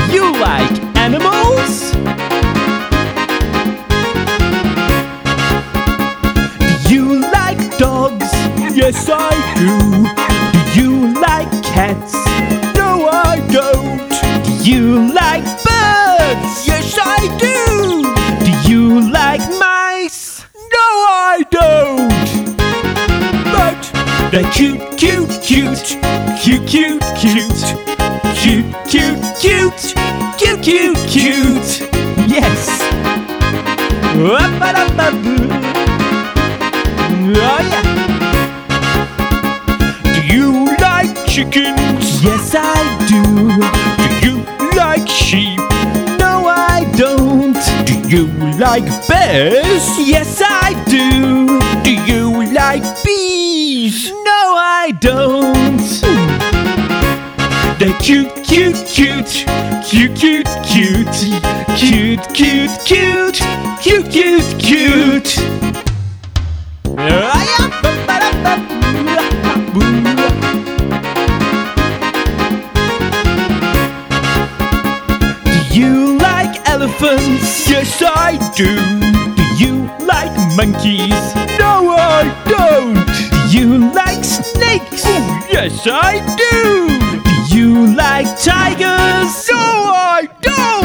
You like animals? Do you like dogs? Yes, I do. Do you like cats? No, I don't. Do you like birds? Yes, I do. Do you like mice? No, I don't. But they're cute, cute, cute, cute, cute, cute, cute, cute, cute, cute, cute, cute. Yes. Oh yeah. Do you like chickens? Yes, I do. Do you like sheep? No, I don't. Do you like bears? Yes, I do. Do you like bees? No, I don't. They're cute, cute, cute, cute, cute, cute, cute, cute, cute, cute, cute, cute. Do you like elephants? Yes, I do. Do you like monkeys? No, I don't. Do you like snakes? Oh, yes, I do. Do you like tigers? No, I don't.